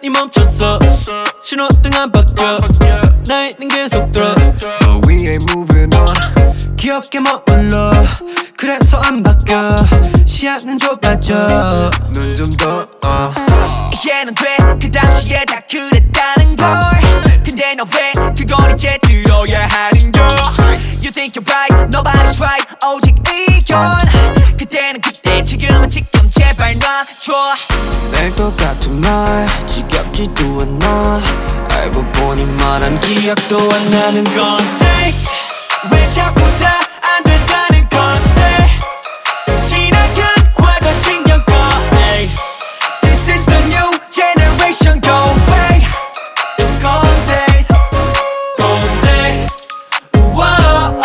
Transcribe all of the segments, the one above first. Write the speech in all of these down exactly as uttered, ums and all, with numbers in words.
이 멈췄어 신호등 안 바뀌어 나이는 계속 들어 But we ain't moving on. 기억에 머물러 그래서 안 바뀌어 시야는 좁아져 눈 좀 더 uh. 이해는 돼 그 당시에 다 그랬다는 걸 근데 너 왜 그걸 이제 들어야 하는 걸 You think you're right nobody's right 오직 의견 그때는 그때 지금은 지금 제발 놔줘 매일 똑같은 말 지겹지도 않아 알고 보니 말한 기억도 안 나는 건데 왜 자꾸 다 안 된다는 건데 지나간 과거 신경 꺼 ay. This is the new generation go away 건데 건데 우와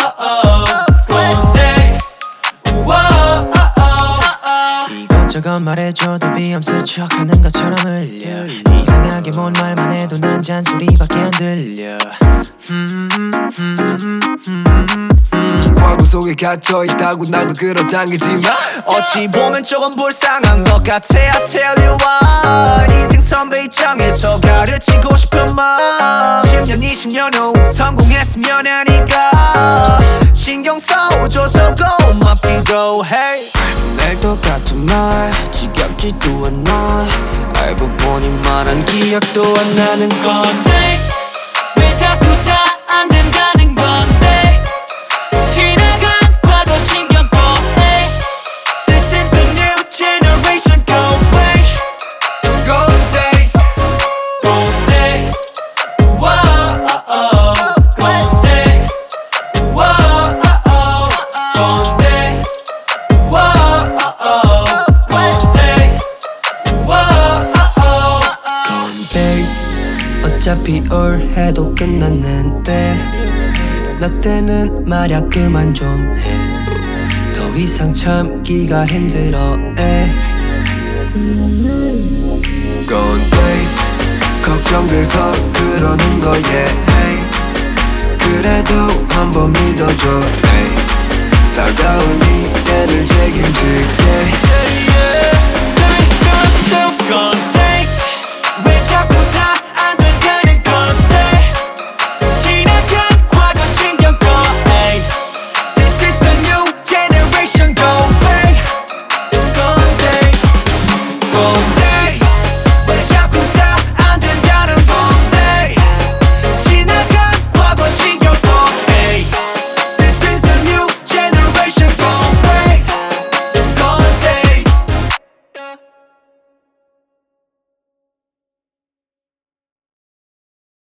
건데 우와 이것저것 말해줘도 비염스 척하는 것처럼 흘려 이상하게 뭔 말만 해도 난 잔소리밖에 안 들려 음, 음, 음, 음, 음, 음. 과거 속에 갇혀있다고 나도 그렇단 게지만 어찌 보면 조금 불쌍한 것 같아 I tell you why 인생 선배 입장에서 가르치고 싶은 말 십 년 이십 년 후 성공했으면 하니까 신경 써줘서 고마 피고 hey 매일 똑같은 말 지겹지도 않아 알고 보니 말한 기억도 안 나는 건데 왜 자꾸 다 안 된다는 건데 지나간 과거 신경 꺼 ay. This is the new generation go away Golden days. 건데 우와 건데 우와 건데 우와 건데 우와 건데 어차피 올해도 끝났는데 나 때는 말야 그만 좀 해 더 이상 참기가 힘들어 에. Golden days. 걱정돼서 그러는 거야 hey. 그래도 한번 믿어줘 hey. 살다운 이때를 책임질게 yeah, yeah.